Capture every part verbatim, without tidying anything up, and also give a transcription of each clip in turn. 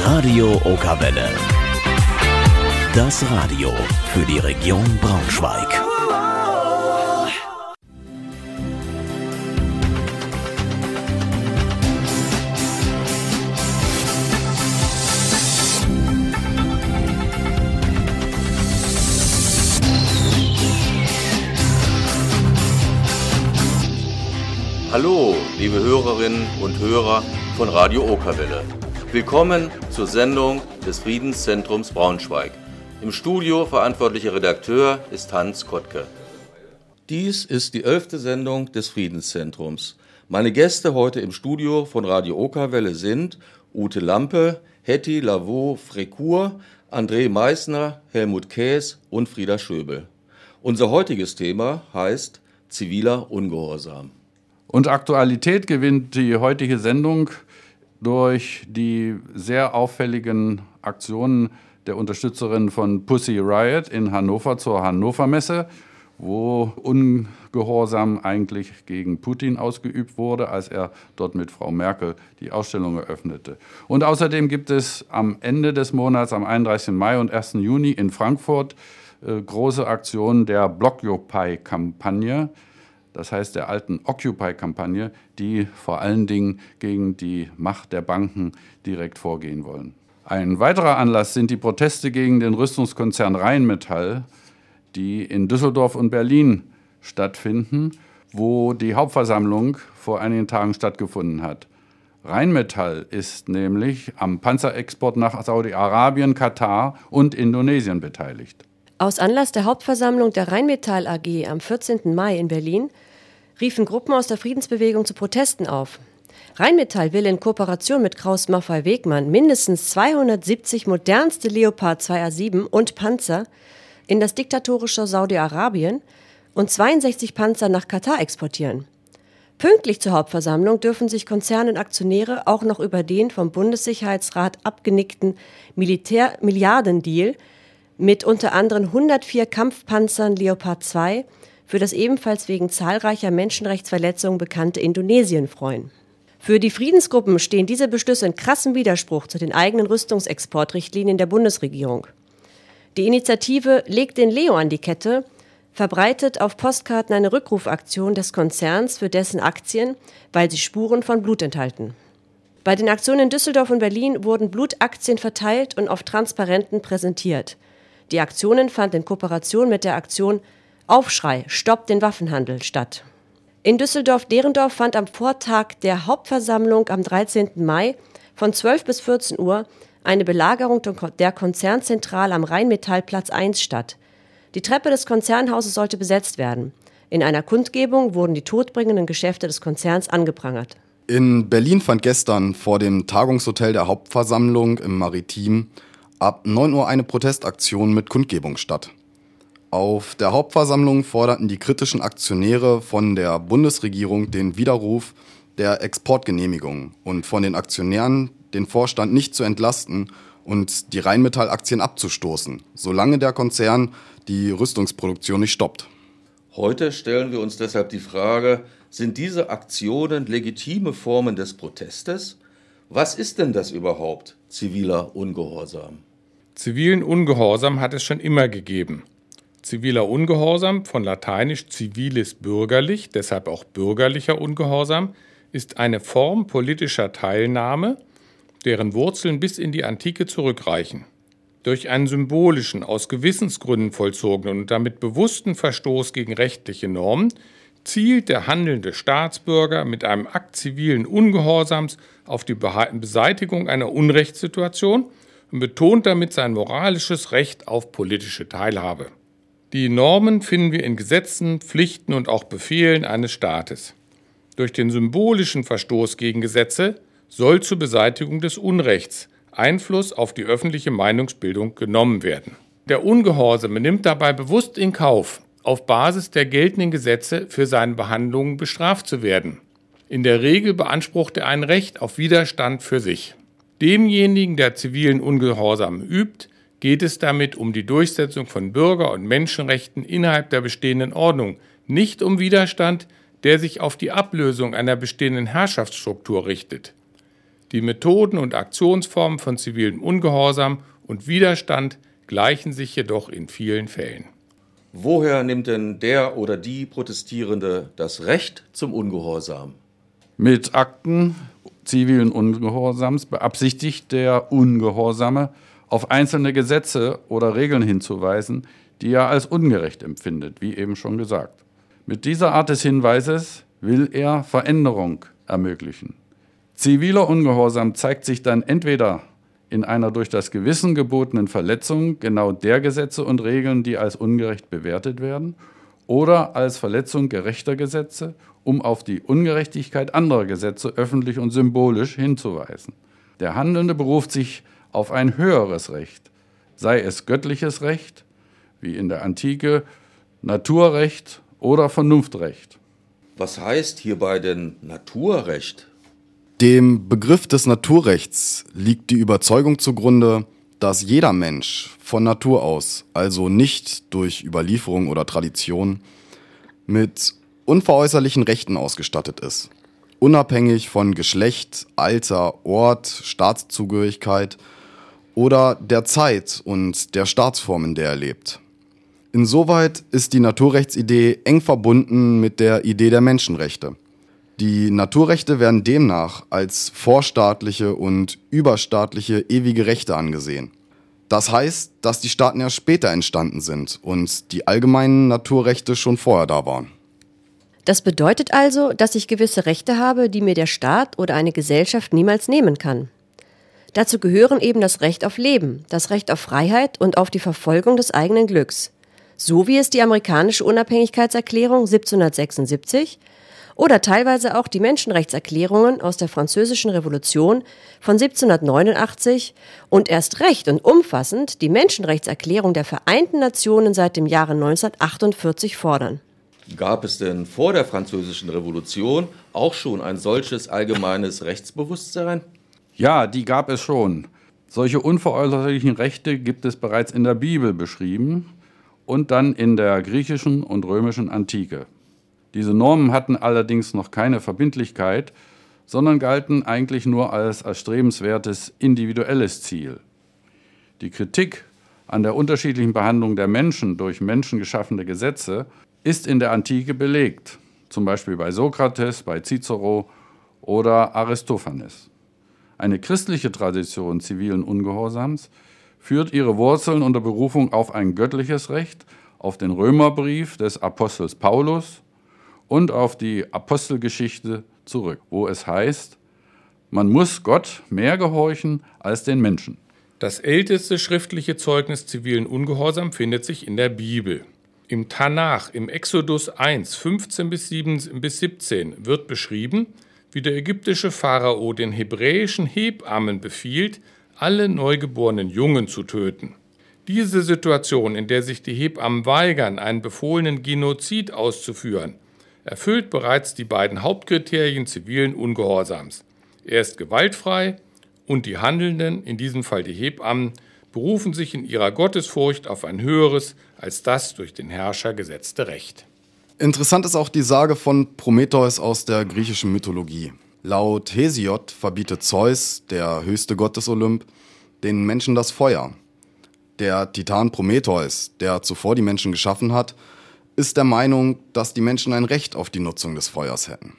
Radio Okerwelle. Das Radio für die Region Braunschweig. Hallo, liebe Hörerinnen und Hörer von Radio Okerwelle. Willkommen zur Sendung des Friedenszentrums Braunschweig. Im Studio verantwortlicher Redakteur ist Hans Kottke. Dies ist die elfte Sendung des Friedenszentrums. Meine Gäste heute im Studio von Radio Okerwelle sind Ute Lampe, Hetty Lavaux-Frécourt, André Meissner, Helmut Käs und Frieda Schöbel. Unser heutiges Thema heißt ziviler Ungehorsam. Und Aktualität gewinnt die heutige Sendung durch die sehr auffälligen Aktionen der Unterstützerin von Pussy Riot in Hannover zur Hannover Messe, wo Ungehorsam eigentlich gegen Putin ausgeübt wurde, als er dort mit Frau Merkel die Ausstellung eröffnete. Und außerdem gibt es am Ende des Monats, am einunddreißigsten Mai und ersten Juni in Frankfurt, äh, große Aktionen der Blockupy-Kampagne, das heißt der alten Occupy-Kampagne, die vor allen Dingen gegen die Macht der Banken direkt vorgehen wollen. Ein weiterer Anlass sind die Proteste gegen den Rüstungskonzern Rheinmetall, die in Düsseldorf und Berlin stattfinden, wo die Hauptversammlung vor einigen Tagen stattgefunden hat. Rheinmetall ist nämlich am Panzerexport nach Saudi-Arabien, Katar und Indonesien beteiligt. Aus Anlass der Hauptversammlung der Rheinmetall A G am vierzehnten Mai in Berlin riefen Gruppen aus der Friedensbewegung zu Protesten auf. Rheinmetall will in Kooperation mit Krauss Maffei Wegmann mindestens zweihundertsiebzig modernste Leopard zwei A sieben und Panzer in das diktatorische Saudi-Arabien und zweiundsechzig Panzer nach Katar exportieren. Pünktlich zur Hauptversammlung dürfen sich Konzerne und Aktionäre auch noch über den vom Bundessicherheitsrat abgenickten Militär-Milliardendeal mit unter anderem hundertvier Kampfpanzern Leopard zwei für das ebenfalls wegen zahlreicher Menschenrechtsverletzungen bekannte Indonesien freuen. Für die Friedensgruppen stehen diese Beschlüsse in krassem Widerspruch zu den eigenen Rüstungsexportrichtlinien der Bundesregierung. Die Initiative Legt den Leo an die Kette verbreitet auf Postkarten eine Rückrufaktion des Konzerns für dessen Aktien, weil sie Spuren von Blut enthalten. Bei den Aktionen in Düsseldorf und Berlin wurden Blutaktien verteilt und auf Transparenten präsentiert. Die Aktionen fanden in Kooperation mit der Aktion Aufschrei, Stoppt den Waffenhandel statt. In Düsseldorf-Derendorf fand am Vortag der Hauptversammlung am dreizehnten Mai von zwölf bis vierzehn Uhr eine Belagerung der Konzernzentrale am Rheinmetallplatz eins statt. Die Treppe des Konzernhauses sollte besetzt werden. In einer Kundgebung wurden die todbringenden Geschäfte des Konzerns angeprangert. In Berlin fand gestern vor dem Tagungshotel der Hauptversammlung im Maritim ab neun Uhr eine Protestaktion mit Kundgebung statt. Auf der Hauptversammlung forderten die kritischen Aktionäre von der Bundesregierung den Widerruf der Exportgenehmigung und von den Aktionären den Vorstand nicht zu entlasten und die Rheinmetall-Aktien abzustoßen, solange der Konzern die Rüstungsproduktion nicht stoppt. Heute stellen wir uns deshalb die Frage, sind diese Aktionen legitime Formen des Protestes? Was ist denn das überhaupt, ziviler Ungehorsam? Zivilen Ungehorsam hat es schon immer gegeben. Ziviler Ungehorsam, von lateinisch civilis bürgerlich, deshalb auch bürgerlicher Ungehorsam, ist eine Form politischer Teilnahme, deren Wurzeln bis in die Antike zurückreichen. Durch einen symbolischen, aus Gewissensgründen vollzogenen und damit bewussten Verstoß gegen rechtliche Normen zielt der handelnde Staatsbürger mit einem Akt zivilen Ungehorsams auf die Beseitigung einer Unrechtssituation und betont damit sein moralisches Recht auf politische Teilhabe. Die Normen finden wir in Gesetzen, Pflichten und auch Befehlen eines Staates. Durch den symbolischen Verstoß gegen Gesetze soll zur Beseitigung des Unrechts Einfluss auf die öffentliche Meinungsbildung genommen werden. Der Ungehorsame nimmt dabei bewusst in Kauf, auf Basis der geltenden Gesetze für seine Behandlungen bestraft zu werden. In der Regel beansprucht er ein Recht auf Widerstand für sich. Demjenigen, der zivilen Ungehorsam übt, geht es damit um die Durchsetzung von Bürger- und Menschenrechten innerhalb der bestehenden Ordnung, nicht um Widerstand, der sich auf die Ablösung einer bestehenden Herrschaftsstruktur richtet. Die Methoden und Aktionsformen von zivilem Ungehorsam und Widerstand gleichen sich jedoch in vielen Fällen. Woher nimmt denn der oder die Protestierende das Recht zum Ungehorsam? Mit Akten zivilen Ungehorsams beabsichtigt der Ungehorsame, auf einzelne Gesetze oder Regeln hinzuweisen, die er als ungerecht empfindet, wie eben schon gesagt. Mit dieser Art des Hinweises will er Veränderung ermöglichen. Ziviler Ungehorsam zeigt sich dann entweder in einer durch das Gewissen gebotenen Verletzung genau der Gesetze und Regeln, die als ungerecht bewertet werden, oder als Verletzung gerechter Gesetze, um auf die Ungerechtigkeit anderer Gesetze öffentlich und symbolisch hinzuweisen. Der Handelnde beruft sich auf ein höheres Recht, sei es göttliches Recht, wie in der Antike, Naturrecht oder Vernunftrecht. Was heißt hierbei denn Naturrecht? Dem Begriff des Naturrechts liegt die Überzeugung zugrunde, dass jeder Mensch von Natur aus, also nicht durch Überlieferung oder Tradition, mit unveräußerlichen Rechten ausgestattet ist, unabhängig von Geschlecht, Alter, Ort, Staatszugehörigkeit oder der Zeit und der Staatsform, in der er lebt. Insoweit ist die Naturrechtsidee eng verbunden mit der Idee der Menschenrechte. Die Naturrechte werden demnach als vorstaatliche und überstaatliche ewige Rechte angesehen. Das heißt, dass die Staaten erst später entstanden sind und die allgemeinen Naturrechte schon vorher da waren. Das bedeutet also, dass ich gewisse Rechte habe, die mir der Staat oder eine Gesellschaft niemals nehmen kann. Dazu gehören eben das Recht auf Leben, das Recht auf Freiheit und auf die Verfolgung des eigenen Glücks, so wie es die amerikanische Unabhängigkeitserklärung siebzehnhundertsechsundsiebzig oder teilweise auch die Menschenrechtserklärungen aus der Französischen Revolution von siebzehnhundertneunundachtzig und erst recht und umfassend die Menschenrechtserklärung der Vereinten Nationen seit dem Jahre neunzehnhundertachtundvierzig fordern. Gab es denn vor der Französischen Revolution auch schon ein solches allgemeines Rechtsbewusstsein? Ja, die gab es schon. Solche unveräußerlichen Rechte gibt es bereits in der Bibel beschrieben und dann in der griechischen und römischen Antike. Diese Normen hatten allerdings noch keine Verbindlichkeit, sondern galten eigentlich nur als erstrebenswertes individuelles Ziel. Die Kritik an der unterschiedlichen Behandlung der Menschen durch menschengeschaffene Gesetze ist in der Antike belegt, zum Beispiel bei Sokrates, bei Cicero oder Aristophanes. Eine christliche Tradition zivilen Ungehorsams führt ihre Wurzeln unter Berufung auf ein göttliches Recht, auf den Römerbrief des Apostels Paulus und auf die Apostelgeschichte zurück, wo es heißt, man muss Gott mehr gehorchen als den Menschen. Das älteste schriftliche Zeugnis zivilen Ungehorsam findet sich in der Bibel. Im Tanach, im Exodus eins, fünfzehn bis siebzehn wird beschrieben, wie der ägyptische Pharao den hebräischen Hebammen befiehlt, alle neugeborenen Jungen zu töten. Diese Situation, in der sich die Hebammen weigern, einen befohlenen Genozid auszuführen, erfüllt bereits die beiden Hauptkriterien zivilen Ungehorsams. Er ist gewaltfrei und die Handelnden, in diesem Fall die Hebammen, berufen sich in ihrer Gottesfurcht auf ein höheres als das durch den Herrscher gesetzte Recht. Interessant ist auch die Sage von Prometheus aus der griechischen Mythologie. Laut Hesiod verbietet Zeus, der höchste Gott des Olymp, den Menschen das Feuer. Der Titan Prometheus, der zuvor die Menschen geschaffen hat, ist der Meinung, dass die Menschen ein Recht auf die Nutzung des Feuers hätten.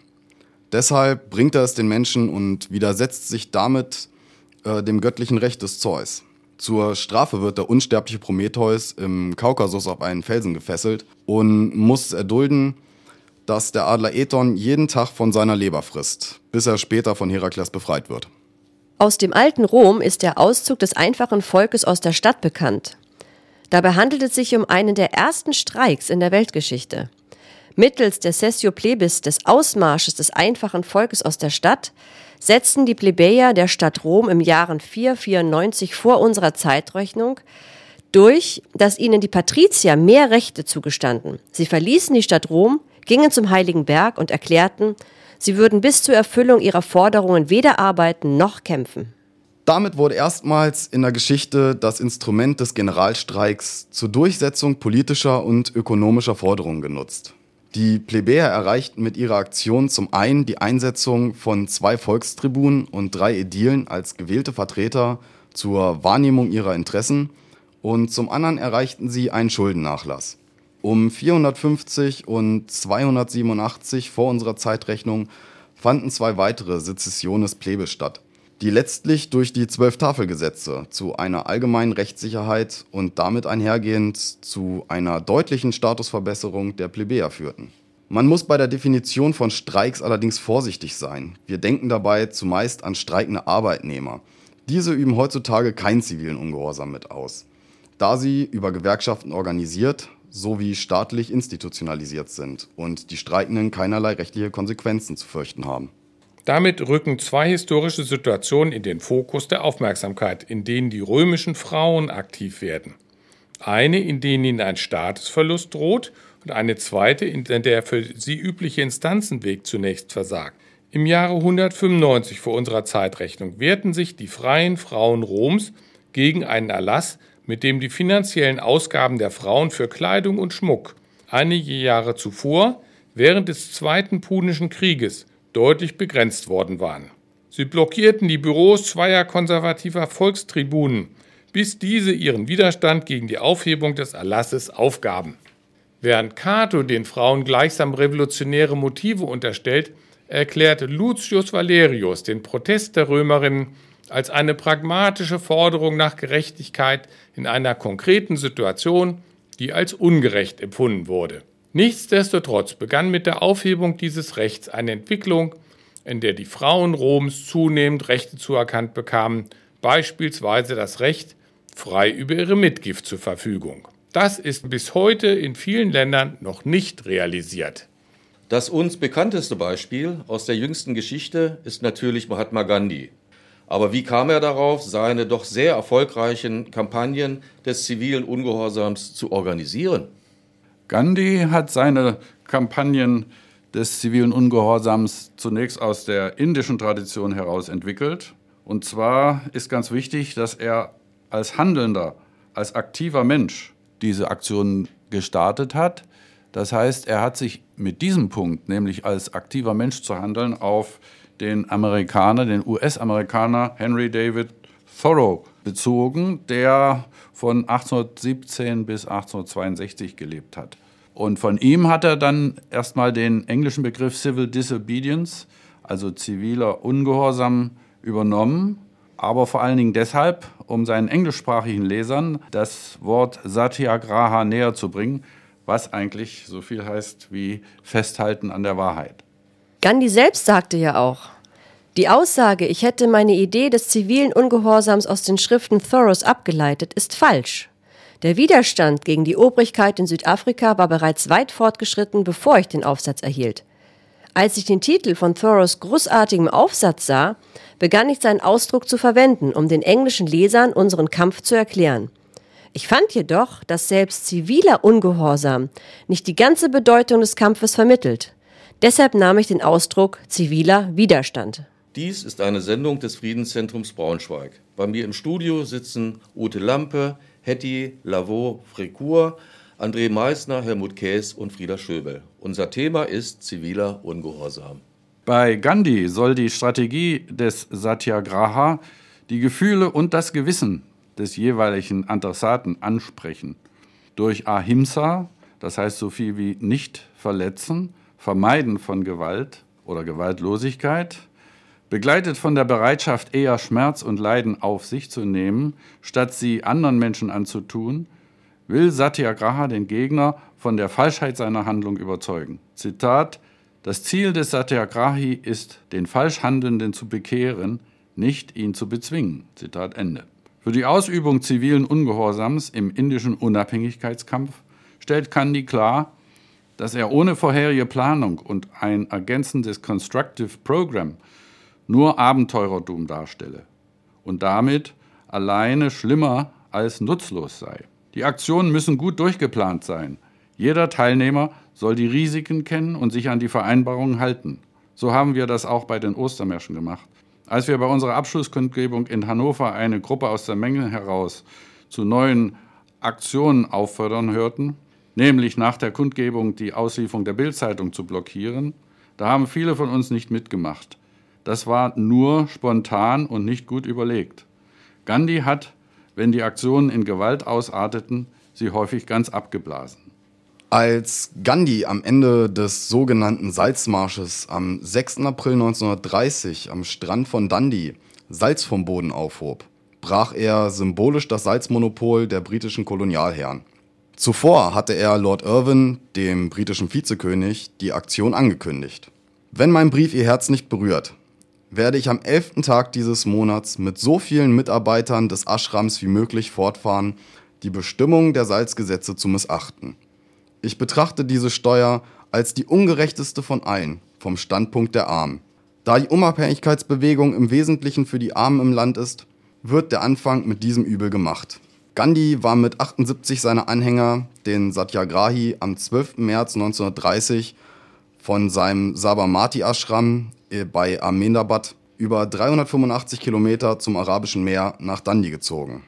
Deshalb bringt er es den Menschen und widersetzt sich damit äh, dem göttlichen Recht des Zeus. Zur Strafe wird der unsterbliche Prometheus im Kaukasus auf einen Felsen gefesselt und muss erdulden, dass der Adler Ethon jeden Tag von seiner Leber frisst, bis er später von Herakles befreit wird. Aus dem alten Rom ist der Auszug des einfachen Volkes aus der Stadt bekannt. Dabei handelt es sich um einen der ersten Streiks in der Weltgeschichte. Mittels der Cessio Plebis, des Ausmarsches des einfachen Volkes aus der Stadt, setzten die Plebejer der Stadt Rom im Jahre vierhundertvierundneunzig vor unserer Zeitrechnung durch, dass ihnen die Patrizier mehr Rechte zugestanden. Sie verließen die Stadt Rom, gingen zum Heiligen Berg und erklärten, sie würden bis zur Erfüllung ihrer Forderungen weder arbeiten noch kämpfen. Damit wurde erstmals in der Geschichte das Instrument des Generalstreiks zur Durchsetzung politischer und ökonomischer Forderungen genutzt. Die Plebejer erreichten mit ihrer Aktion zum einen die Einsetzung von zwei Volkstribunen und drei Ädilen als gewählte Vertreter zur Wahrnehmung ihrer Interessen und zum anderen erreichten sie einen Schuldennachlass. Um vierhundertfünfzig und zweihundertsiebenundachtzig vor unserer Zeitrechnung fanden zwei weitere Sezessiones Plebes statt, die letztlich durch die Zwölf-Tafel-Gesetze zu einer allgemeinen Rechtssicherheit und damit einhergehend zu einer deutlichen Statusverbesserung der Plebejer führten. Man muss bei der Definition von Streiks allerdings vorsichtig sein. Wir denken dabei zumeist an streikende Arbeitnehmer. Diese üben heutzutage keinen zivilen Ungehorsam mit aus, da sie über Gewerkschaften organisiert sowie staatlich institutionalisiert sind und die Streikenden keinerlei rechtliche Konsequenzen zu fürchten haben. Damit rücken zwei historische Situationen in den Fokus der Aufmerksamkeit, in denen die römischen Frauen aktiv werden. Eine, in denen ihnen ein Statusverlust droht, und eine zweite, in der der für sie übliche Instanzenweg zunächst versagt. Im Jahre hundertfünfundneunzig vor unserer Zeitrechnung wehrten sich die freien Frauen Roms gegen einen Erlass, mit dem die finanziellen Ausgaben der Frauen für Kleidung und Schmuck einige Jahre zuvor, während des Zweiten Punischen Krieges, deutlich begrenzt worden waren. Sie blockierten die Büros zweier konservativer Volkstribunen, bis diese ihren Widerstand gegen die Aufhebung des Erlasses aufgaben. Während Cato den Frauen gleichsam revolutionäre Motive unterstellt, erklärte Lucius Valerius den Protest der Römerinnen als eine pragmatische Forderung nach Gerechtigkeit in einer konkreten Situation, die als ungerecht empfunden wurde. Nichtsdestotrotz begann mit der Aufhebung dieses Rechts eine Entwicklung, in der die Frauen Roms zunehmend Rechte zuerkannt bekamen, beispielsweise das Recht frei über ihre Mitgift zur Verfügung. Das ist bis heute in vielen Ländern noch nicht realisiert. Das uns bekannteste Beispiel aus der jüngsten Geschichte ist natürlich Mahatma Gandhi. Aber wie kam er darauf, seine doch sehr erfolgreichen Kampagnen des zivilen Ungehorsams zu organisieren? Gandhi hat seine Kampagnen des zivilen Ungehorsams zunächst aus der indischen Tradition heraus entwickelt. Und zwar ist ganz wichtig, dass er als Handelnder, als aktiver Mensch diese Aktionen gestartet hat. Das heißt, er hat sich mit diesem Punkt, nämlich als aktiver Mensch zu handeln, auf den Amerikaner, den U S-Amerikaner Henry David Thoreau bezogen, der von achtzehnhundertsiebzehn bis achtzehnhundertzweiundsechzig gelebt hat. Und von ihm hat er dann erstmal den englischen Begriff Civil Disobedience, also ziviler Ungehorsam, übernommen, aber vor allen Dingen deshalb, um seinen englischsprachigen Lesern das Wort Satyagraha näher zu bringen, was eigentlich so viel heißt wie Festhalten an der Wahrheit. Gandhi selbst sagte ja auch, die Aussage, ich hätte meine Idee des zivilen Ungehorsams aus den Schriften Thoreaus abgeleitet, ist falsch. Der Widerstand gegen die Obrigkeit in Südafrika war bereits weit fortgeschritten, bevor ich den Aufsatz erhielt. Als ich den Titel von Thoreaus großartigem Aufsatz sah, begann ich seinen Ausdruck zu verwenden, um den englischen Lesern unseren Kampf zu erklären. Ich fand jedoch, dass selbst ziviler Ungehorsam nicht die ganze Bedeutung des Kampfes vermittelt. Deshalb nahm ich den Ausdruck ziviler Widerstand. Dies ist eine Sendung des Friedenszentrums Braunschweig. Bei mir im Studio sitzen Ute Lampe, Hetty Lavaux-Frécourt, André Meissner, Helmut Käs und Frieda Schöbel. Unser Thema ist ziviler Ungehorsam. Bei Gandhi soll die Strategie des Satyagraha die Gefühle und das Gewissen des jeweiligen Adressaten ansprechen. Durch Ahimsa, das heißt so viel wie nicht verletzen, Vermeiden von Gewalt oder Gewaltlosigkeit, begleitet von der Bereitschaft, eher Schmerz und Leiden auf sich zu nehmen, statt sie anderen Menschen anzutun, will Satyagraha den Gegner von der Falschheit seiner Handlung überzeugen. Zitat: Das Ziel des Satyagrahi ist, den Falschhandelnden zu bekehren, nicht ihn zu bezwingen. Zitat Ende. Für die Ausübung zivilen Ungehorsams im indischen Unabhängigkeitskampf stellt Gandhi klar, dass er ohne vorherige Planung und ein ergänzendes Constructive Program nur Abenteurertum darstelle und damit alleine schlimmer als nutzlos sei. Die Aktionen müssen gut durchgeplant sein. Jeder Teilnehmer soll die Risiken kennen und sich an die Vereinbarungen halten. So haben wir das auch bei den Ostermärschen gemacht. Als wir bei unserer Abschlusskundgebung in Hannover eine Gruppe aus der Menge heraus zu neuen Aktionen auffordern hörten, nämlich nach der Kundgebung die Auslieferung der Bild-Zeitung zu blockieren, da haben viele von uns nicht mitgemacht. Das war nur spontan und nicht gut überlegt. Gandhi hat, wenn die Aktionen in Gewalt ausarteten, sie häufig ganz abgeblasen. Als Gandhi am Ende des sogenannten Salzmarsches am sechsten April neunzehnhundertdreißig am Strand von Dundee Salz vom Boden aufhob, brach er symbolisch das Salzmonopol der britischen Kolonialherren. Zuvor hatte er Lord Irwin, dem britischen Vizekönig, die Aktion angekündigt. Wenn mein Brief Ihr Herz nicht berührt, werde ich am elften Tag dieses Monats mit so vielen Mitarbeitern des Ashrams wie möglich fortfahren, die Bestimmungen der Salzgesetze zu missachten. Ich betrachte diese Steuer als die ungerechteste von allen, vom Standpunkt der Armen. Da die Unabhängigkeitsbewegung im Wesentlichen für die Armen im Land ist, wird der Anfang mit diesem Übel gemacht. Gandhi war mit achtundsiebzig seiner Anhänger, den Satyagrahi, am zwölften März neunzehnhundertdreißig von seinem Sabarmati-Ashram bei Ahmedabad über dreihundertfünfundachtzig Kilometer zum Arabischen Meer nach Dundee gezogen.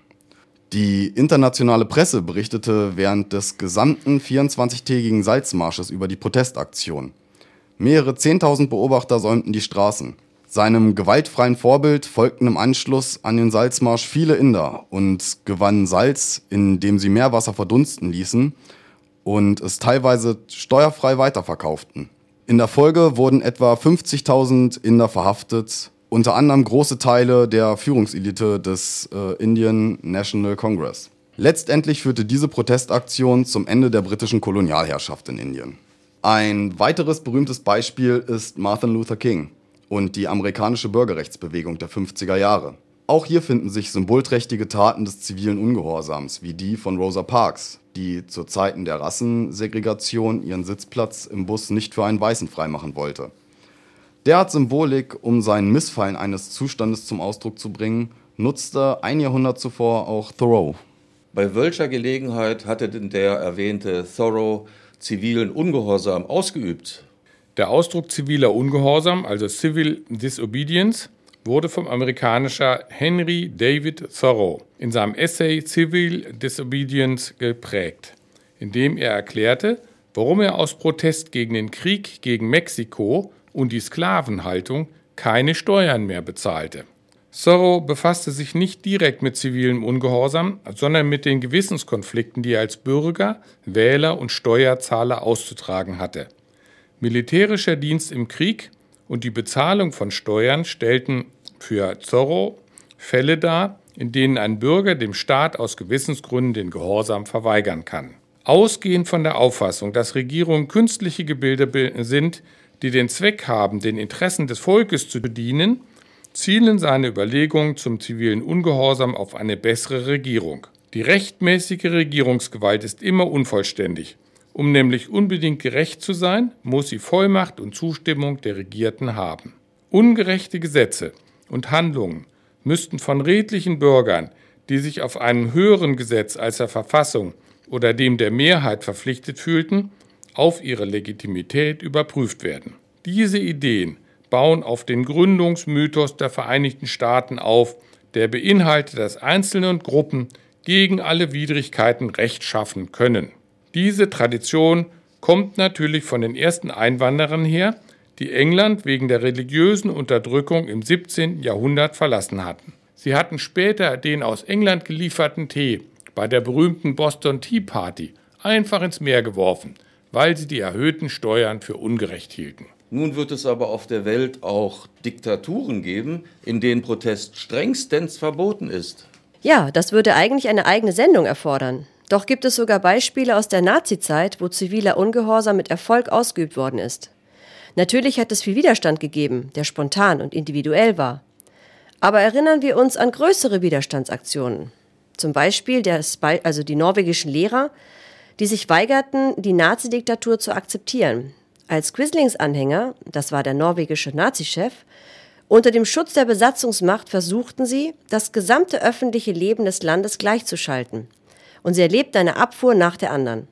Die internationale Presse berichtete während des gesamten vierundzwanzigtägigen Salzmarsches über die Protestaktion. Mehrere Zehntausend Beobachter säumten die Straßen. Seinem gewaltfreien Vorbild folgten im Anschluss an den Salzmarsch viele Inder und gewannen Salz, indem sie Meerwasser verdunsten ließen und es teilweise steuerfrei weiterverkauften. In der Folge wurden etwa fünfzigtausend Inder verhaftet, unter anderem große Teile der Führungselite des äh, Indian National Congress. Letztendlich führte diese Protestaktion zum Ende der britischen Kolonialherrschaft in Indien. Ein weiteres berühmtes Beispiel ist Martin Luther King und die amerikanische Bürgerrechtsbewegung der fünfziger Jahre. Auch hier finden sich symbolträchtige Taten des zivilen Ungehorsams, wie die von Rosa Parks, die zu Zeiten der Rassensegregation ihren Sitzplatz im Bus nicht für einen Weißen freimachen wollte. Derart Symbolik, um sein Missfallen eines Zustandes zum Ausdruck zu bringen, nutzte ein Jahrhundert zuvor auch Thoreau. Bei welcher Gelegenheit hatte denn der erwähnte Thoreau zivilen Ungehorsam ausgeübt? Der Ausdruck ziviler Ungehorsam, also Civil Disobedience, wurde vom Amerikaner Henry David Thoreau in seinem Essay Civil Disobedience geprägt, in dem er erklärte, warum er aus Protest gegen den Krieg gegen Mexiko und die Sklavenhaltung keine Steuern mehr bezahlte. Thoreau befasste sich nicht direkt mit zivilem Ungehorsam, sondern mit den Gewissenskonflikten, die er als Bürger, Wähler und Steuerzahler auszutragen hatte. Militärischer Dienst im Krieg und die Bezahlung von Steuern stellten für Thoreau Fälle dar, in denen ein Bürger dem Staat aus Gewissensgründen den Gehorsam verweigern kann. Ausgehend von der Auffassung, dass Regierungen künstliche Gebilde sind, die den Zweck haben, den Interessen des Volkes zu dienen, zielen seine Überlegungen zum zivilen Ungehorsam auf eine bessere Regierung. Die rechtmäßige Regierungsgewalt ist immer unvollständig. Um nämlich unbedingt gerecht zu sein, muss sie Vollmacht und Zustimmung der Regierten haben. Ungerechte Gesetze und Handlungen müssten von redlichen Bürgern, die sich auf einem höheren Gesetz als der Verfassung oder dem der Mehrheit verpflichtet fühlten, auf ihre Legitimität überprüft werden. Diese Ideen bauen auf den Gründungsmythos der Vereinigten Staaten auf, der beinhaltet, dass Einzelne und Gruppen gegen alle Widrigkeiten Recht schaffen können. Diese Tradition kommt natürlich von den ersten Einwanderern her, die England wegen der religiösen Unterdrückung im siebzehnten Jahrhundert verlassen hatten. Sie hatten später den aus England gelieferten Tee bei der berühmten Boston Tea Party einfach ins Meer geworfen, weil sie die erhöhten Steuern für ungerecht hielten. Nun wird es aber auf der Welt auch Diktaturen geben, in denen Protest strengstens verboten ist. Ja, das würde eigentlich eine eigene Sendung erfordern. Doch gibt es sogar Beispiele aus der Nazizeit, wo ziviler Ungehorsam mit Erfolg ausgeübt worden ist. Natürlich hat es viel Widerstand gegeben, der spontan und individuell war. Aber erinnern wir uns an größere Widerstandsaktionen. Zum Beispiel der, also die norwegischen Lehrer, die sich weigerten, die Nazidiktatur zu akzeptieren. Als Quislings-Anhänger, das war der norwegische Nazichef, unter dem Schutz der Besatzungsmacht versuchten sie, das gesamte öffentliche Leben des Landes gleichzuschalten. Und sie erlebten eine Abfuhr nach der anderen.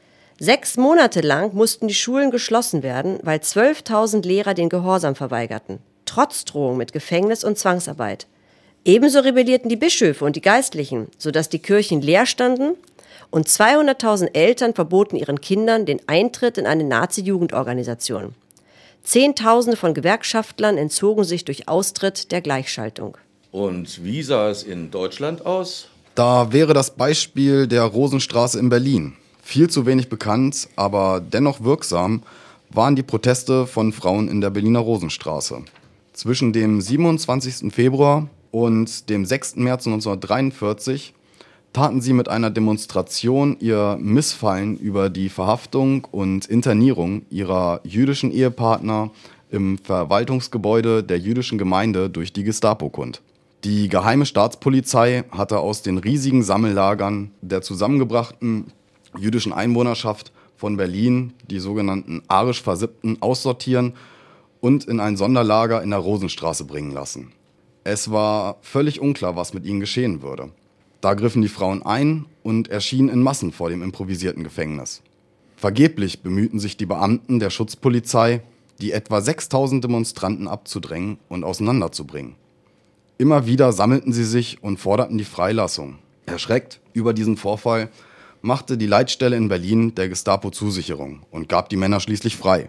Sechs Monate lang mussten die Schulen geschlossen werden, weil zwölftausend Lehrer den Gehorsam verweigerten, trotz Drohung mit Gefängnis und Zwangsarbeit. Ebenso rebellierten die Bischöfe und die Geistlichen, sodass die Kirchen leer standen Und zweihunderttausend Eltern verboten ihren Kindern den Eintritt in eine Nazi-Jugendorganisation. Zehntausende von Gewerkschaftlern entzogen sich durch Austritt der Gleichschaltung. Und wie sah es in Deutschland aus? Da wäre das Beispiel der Rosenstraße in Berlin. Viel zu wenig bekannt, aber dennoch wirksam waren die Proteste von Frauen in der Berliner Rosenstraße. Zwischen dem siebenundzwanzigsten Februar und dem sechsten März neunzehnhundertdreiundvierzig taten sie mit einer Demonstration ihr Missfallen über die Verhaftung und Internierung ihrer jüdischen Ehepartner im Verwaltungsgebäude der jüdischen Gemeinde durch die Gestapo kund. Die geheime Staatspolizei hatte aus den riesigen Sammellagern der zusammengebrachten jüdischen Einwohnerschaft von Berlin die sogenannten arisch Versippten aussortieren und in ein Sonderlager in der Rosenstraße bringen lassen. Es war völlig unklar, was mit ihnen geschehen würde. Da griffen die Frauen ein und erschienen in Massen vor dem improvisierten Gefängnis. Vergeblich bemühten sich die Beamten der Schutzpolizei, die etwa sechstausend Demonstranten abzudrängen und auseinanderzubringen. Immer wieder sammelten sie sich und forderten die Freilassung. Erschreckt über diesen Vorfall machte die Leitstelle in Berlin der Gestapo Zusicherung und gab die Männer schließlich frei.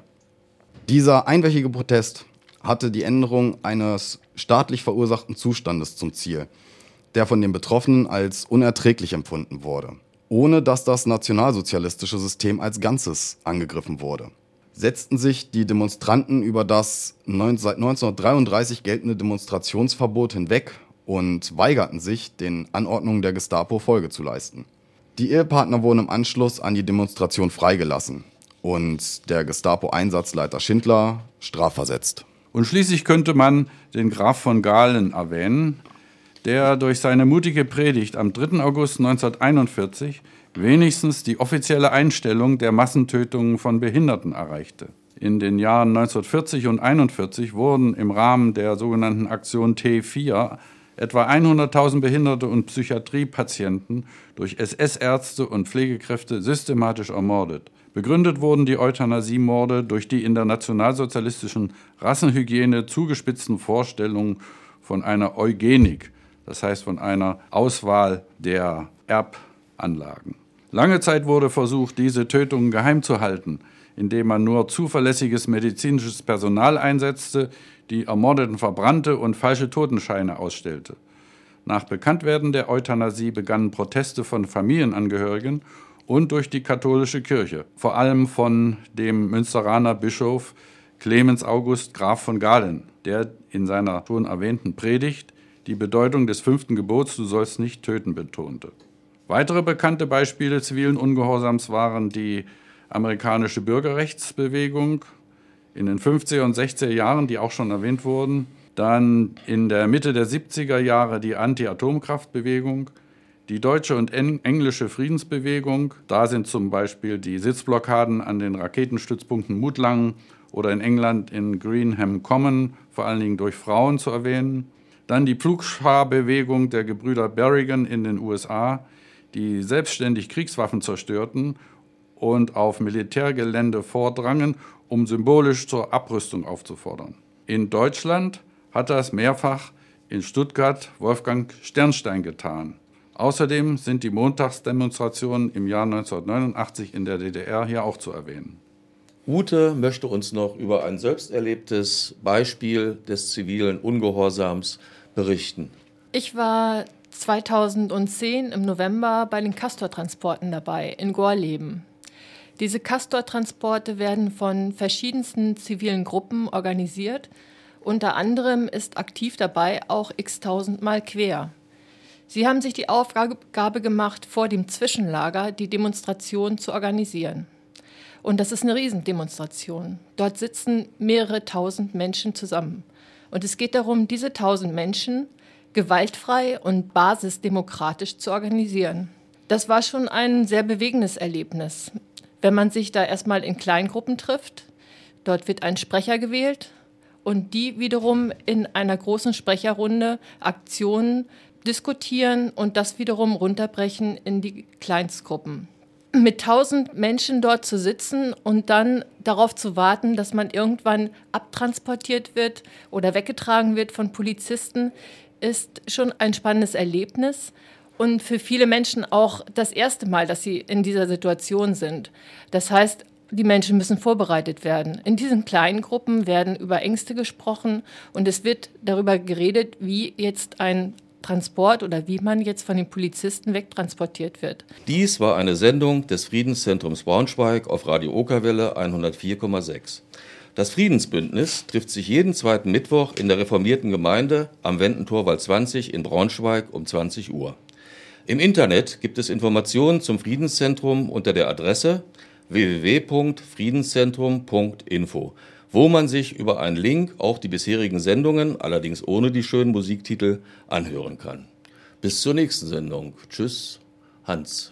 Dieser einwöchige Protest hatte die Änderung eines staatlich verursachten Zustandes zum Ziel, der von den Betroffenen als unerträglich empfunden wurde, ohne dass das nationalsozialistische System als Ganzes angegriffen wurde. Setzten sich die Demonstranten über das seit neunzehnhundertdreiunddreißig geltende Demonstrationsverbot hinweg und weigerten sich, den Anordnungen der Gestapo Folge zu leisten. Die Ehepartner wurden im Anschluss an die Demonstration freigelassen und der Gestapo-Einsatzleiter Schindler strafversetzt. Und schließlich könnte man den Graf von Galen erwähnen, der durch seine mutige Predigt am dritten August neunzehnhunderteinundvierzig wenigstens die offizielle Einstellung der Massentötungen von Behinderten erreichte. In den Jahren neunzehnhundertvierzig und einundvierzig wurden im Rahmen der sogenannten Aktion T vier etwa hunderttausend Behinderte und Psychiatriepatienten durch S S-Ärzte und Pflegekräfte systematisch ermordet. Begründet wurden die Euthanasiemorde durch die in der nationalsozialistischen Rassenhygiene zugespitzten Vorstellungen von einer Eugenik, das heißt von einer Auswahl der Erbanlagen. Lange Zeit wurde versucht, diese Tötungen geheim zu halten, indem man nur zuverlässiges medizinisches Personal einsetzte, die Ermordeten verbrannte und falsche Totenscheine ausstellte. Nach Bekanntwerden der Euthanasie begannen Proteste von Familienangehörigen und durch die katholische Kirche, vor allem von dem Münsteraner Bischof Clemens August Graf von Galen, der in seiner schon erwähnten Predigt die Bedeutung des fünften Gebots, du sollst nicht töten, betonte. Weitere bekannte Beispiele zivilen Ungehorsams waren die amerikanische Bürgerrechtsbewegung in den fünfziger und sechziger Jahren, die auch schon erwähnt wurden, dann in der Mitte der siebziger Jahre die Anti-Atomkraftbewegung, die deutsche und englische Friedensbewegung, da sind zum Beispiel die Sitzblockaden an den Raketenstützpunkten Mutlangen oder in England in Greenham Common, vor allen Dingen durch Frauen zu erwähnen, dann die Pflugscharbewegung der Gebrüder Berrigan in den U S A, die selbstständig Kriegswaffen zerstörten und auf Militärgelände vordrangen, um symbolisch zur Abrüstung aufzufordern. In Deutschland hat das mehrfach in Stuttgart Wolfgang Sternstein getan. Außerdem sind die Montagsdemonstrationen im Jahr neunzehnhundertneunundachtzig in der D D R hier auch zu erwähnen. Ute möchte uns noch über ein selbst erlebtes Beispiel des zivilen Ungehorsams berichten. Ich war zweitausendzehn im November bei den Castor-Transporten dabei in Gorleben. Diese Castor-Transporte werden von verschiedensten zivilen Gruppen organisiert. Unter anderem ist aktiv dabei auch x-tausendmal Quer. Sie haben sich die Aufgabe gemacht, vor dem Zwischenlager die Demonstration zu organisieren. Und das ist eine Riesendemonstration. Dort sitzen mehrere tausend Menschen zusammen. Und es geht darum, diese tausend Menschen gewaltfrei und basisdemokratisch zu organisieren. Das war schon ein sehr bewegendes Erlebnis. Wenn man sich da erstmal in Kleingruppen trifft, dort wird ein Sprecher gewählt und die wiederum in einer großen Sprecherrunde Aktionen diskutieren und das wiederum runterbrechen in die Kleinstgruppen. Mit tausend Menschen dort zu sitzen und dann darauf zu warten, dass man irgendwann abtransportiert wird oder weggetragen wird von Polizisten, ist schon ein spannendes Erlebnis. Und für viele Menschen auch das erste Mal, dass sie in dieser Situation sind. Das heißt, die Menschen müssen vorbereitet werden. In diesen kleinen Gruppen werden über Ängste gesprochen und es wird darüber geredet, wie jetzt ein Transport oder wie man jetzt von den Polizisten wegtransportiert wird. Dies war eine Sendung des Friedenszentrums Braunschweig auf Radio Okerwelle hundertvier Komma sechs. Das Friedensbündnis trifft sich jeden zweiten Mittwoch in der reformierten Gemeinde am Wendentorwald zwanzig in Braunschweig um zwanzig Uhr. Im Internet gibt es Informationen zum Friedenszentrum unter der Adresse w w w punkt friedenszentrum punkt info, wo man sich über einen Link auch die bisherigen Sendungen, allerdings ohne die schönen Musiktitel, anhören kann. Bis zur nächsten Sendung. Tschüss, Hans.